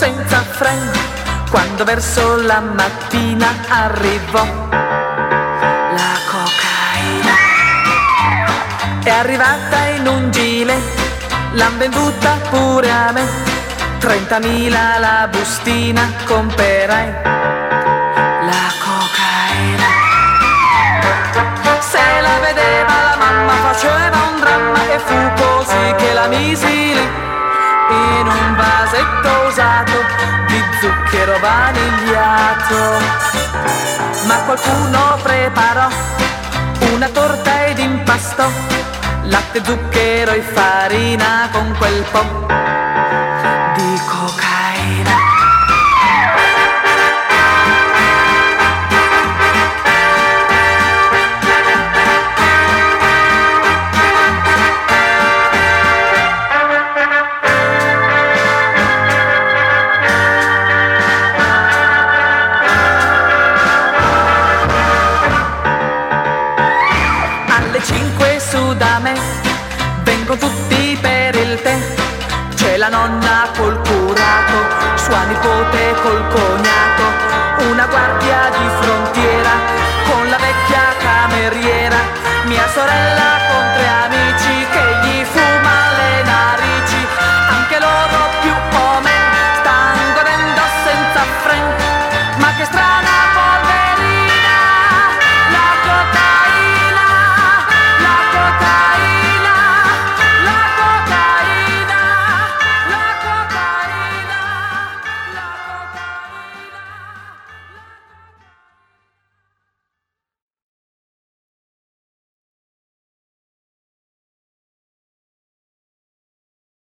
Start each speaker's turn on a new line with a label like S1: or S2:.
S1: senza freni, quando verso la mattina arrivò la cocaina. È arrivata in un gilet, l'han venduta pure a me, 30.000 la bustina, comperai la cocaina. Se la vedeva la mamma faceva un dramma e fu così che la misi lì in un vasetto usato di zucchero vanigliato. Ma qualcuno preparò una torta ed impastò latte, zucchero e farina con quel po' di cocaina. Alle 5 su da me vengono tutti per il tè, c'è la nonna col curato, sua nipote col cognato, una guardia di frontiera con la vecchia cameriera, mia sorella con 3 amici che